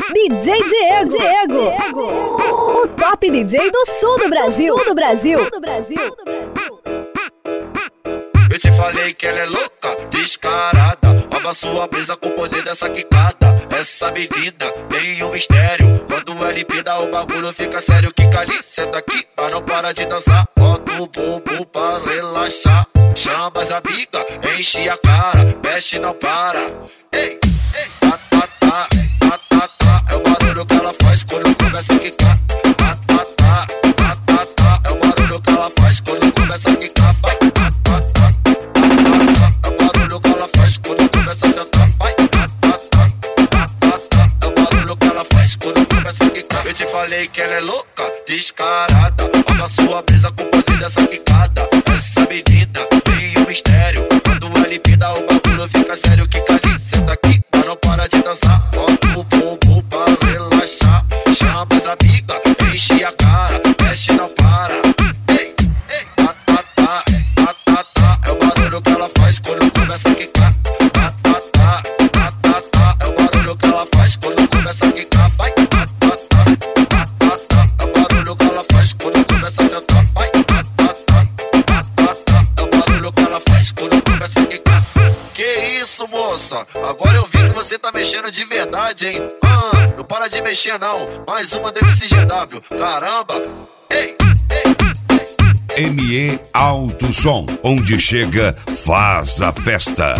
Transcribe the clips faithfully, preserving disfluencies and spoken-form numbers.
D J Diego, Diego, Diego, o top D J do sul do Brasil, do Brasil, do Brasil, do Brasil. Eu te falei que ela é louca, descarada. Rouba sua brisa com o poder dessa quicada. Essa menina tem um mistério. Quando ela empina o bagulho fica sério. Quica ali, senta aqui, mas não para de dançar. Bota o bumbum pra relaxar. Chama as amigas, enche a cara. Mexe, não para. Ei, ei, tá, tá, tá, tá, tá, tá. É o barulho que ela faz quando começa a quicar. Tá, tá, tá, tá, tá, tá. É o barulho que ela faz quando começa a quicar. Vai, tá, tá, tá. É o barulho que ela faz quando começa a sentar. Vai, tá, tá, tá, tá, tá, tá. É o barulho que ela faz quando começa a quicar. Eu te falei que ela é louca, descarada. Rouba sua brisa com o poder dessa quicada. Essa menina tem um mistério. Quando ela empina o bagulho fica sério. Quica ali, senta aqui, mas não para de dançar. Bota o bumbum pra relaxar. Chama as amigas, enche a cara. Mexe, não para. Ei, ei, tá, tá, tá, tá, tá, tá. É o barulho que ela faz quando começa a quicar. Tá, tá, tá, tá, tá, tá. É o barulho que ela faz quando começa a quicar. Vai, tá, tá, tá, tá, tá, tá. É o barulho que ela faz quando começa a sentar. Vai, tá, tá, tá, tá, tá, tá. É o barulho que ela faz quando começa a quicar. Que isso, moça? Agora eu vi que você tá mexendo de verdade, hein? Ah, não para de mexer não. Mais uma do M C G W. Caramba! Ei, ei. M E Alto Som, onde chega, faz a festa.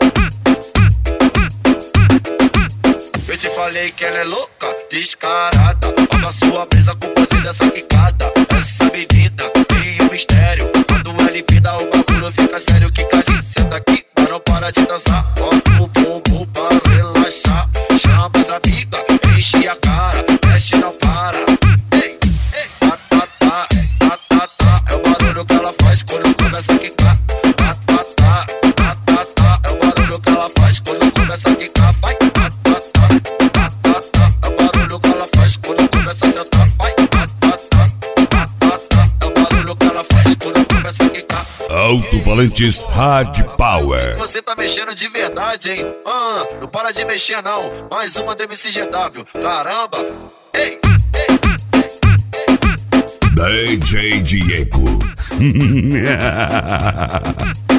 Eu te falei que ela é louca, descarada. Rouba sua brisa com o poder dessa quicada. Essa menina tem um mistério. Quando ela empina o bagulho fica sério. Quica ali, senta aqui, mas não para de dançar. Bota o bumbum pra relaxar. Chama as amigas, enche a cara. Mexe, não para. Ei, ei, tá, tá, tá, tá, tá, tá. É o barulho que ela faz quando começa a quicar. Tá, tá, tá, tá, tá, tá. É o barulho que ela faz quando começa a quicar. Vai, tá, tá, tá, tá, tá, tá. É o barulho que ela faz quando começa a sentar. Vai, tá, tá, tá, tá, tá, tá. É o barulho que ela faz quando começa a quicar. Alto-falantes Hard Power. Você tá mexendo de verdade, hein? Ah, não para de mexer não. Mais uma do M C G W. Caramba! Ei, ei, D J Diego.